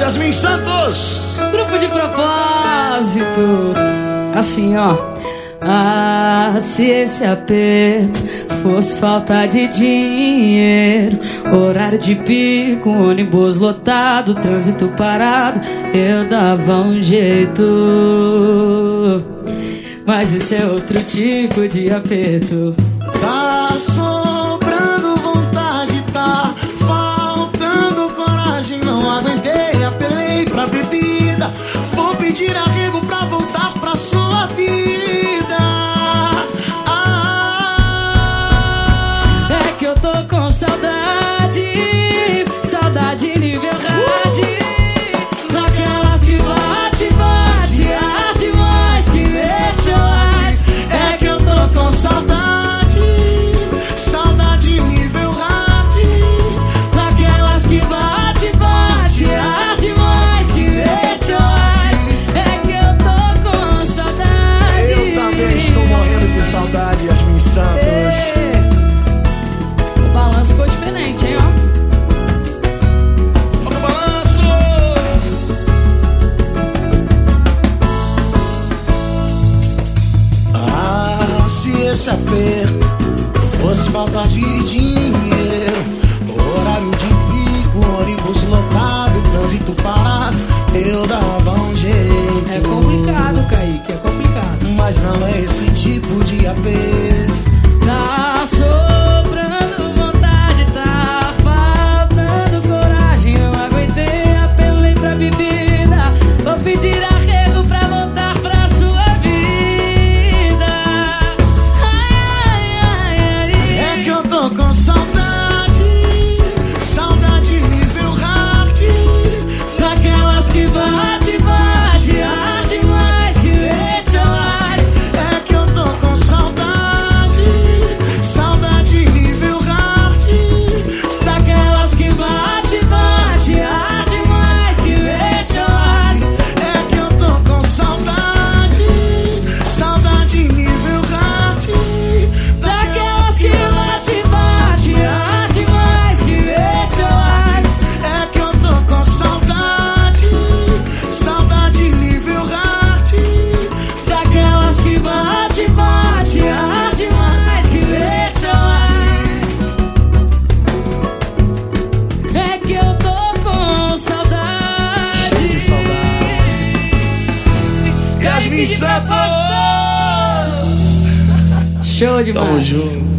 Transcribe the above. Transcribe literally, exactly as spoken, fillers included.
Yasmin Santos. Grupo de propósito. Assim, ó. Ah, se esse aperto fosse falta de dinheiro, horário de pico, ônibus lotado, trânsito parado, eu dava um jeito. Mas esse é outro tipo de aperto. Tá sobrando vontade, tá faltando coragem. Não aguentei, apelei pra bebida. Vou pedir arrego pra voltar pra sua vida. Ah, é que eu tô com saudade, saudade nível hard, daquelas que bate, bate, arde mais que meteorite. É que eu tô com saudade, saudade nível hard, daquelas que bate, bate, arde mais que meteorite. É que eu tô com saudade. Eu também estou morrendo de saudade, Yasmin Santos. O balanço ficou diferente, hein, ó. Olha o balanço. Ah, se esse aperto fosse falta de dinheiro, horário de pico, ônibus lotado, trânsito parado, eu dava um jeito. É complicado, Kaique, é complicado. Mas não é esse tipo de aperto. Tá sobrando vontade, tá faltando coragem. Não aguentei, apelei pra bebida. Vou pedir arrego pra voltar pra sua vida. Ai, ai, ai, ai. É que eu tô com saudade, saudade nível hard, Daquelas que bate, bate, arde mais que meteorite. é que eu tô com saudade, saudade nível hard, Daquelas que bate, bate, arde mais que meteorite. é que eu tô com saudade, saudade nível hard, Daquelas que bate, bate, arde mais que meteorite. é que eu tô com saudade, saudade nível hard, Daquelas que bate, bate, arde mais que meteorite. É que eu tô com saudade. cheio de saudade. Yasmin Santos. Show demais. Tamo junto.